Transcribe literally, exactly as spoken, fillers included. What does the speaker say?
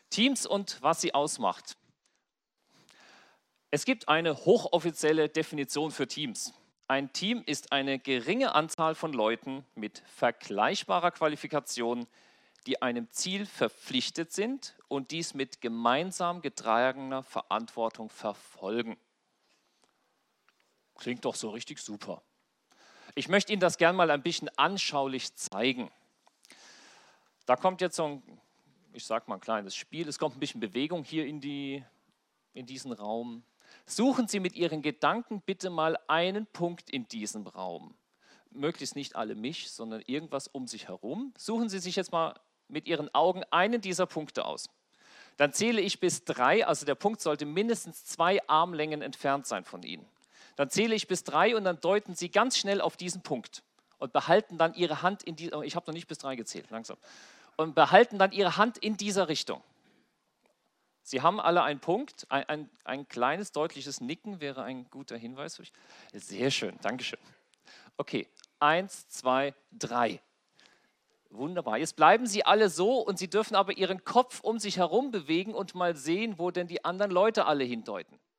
Teams und was sie ausmacht. Es gibt eine hochoffizielle Definition für Teams. Ein Team ist eine geringe Anzahl von Leuten mit vergleichbarer Qualifikation, die einem Ziel verpflichtet sind und dies mit gemeinsam getragener Verantwortung verfolgen. Klingt doch so richtig super. Ich möchte Ihnen das gerne mal ein bisschen anschaulich zeigen. Da kommt jetzt so ein, ich sage mal ein kleines Spiel, es kommt ein bisschen Bewegung hier in, die, in diesen Raum. Suchen Sie mit Ihren Gedanken bitte mal einen Punkt in diesem Raum. Möglichst nicht alle mich, sondern irgendwas um sich herum. Suchen Sie sich jetzt mal mit Ihren Augen einen dieser Punkte aus. Dann zähle ich bis drei, also der Punkt sollte mindestens zwei Armlängen entfernt sein von Ihnen. Dann zähle ich bis drei und dann deuten Sie ganz schnell auf diesen Punkt und behalten dann Ihre Hand in die, ich habe noch nicht bis drei gezählt, langsam, und behalten dann Ihre Hand in dieser Richtung. Sie haben alle einen Punkt, ein, ein, ein kleines, deutliches Nicken wäre ein guter Hinweis für mich. Sehr schön, Dankeschön. Okay, eins, zwei, drei. Wunderbar, jetzt bleiben Sie alle so und Sie dürfen aber Ihren Kopf um sich herum bewegen und mal sehen, wo denn die anderen Leute alle hindeuten.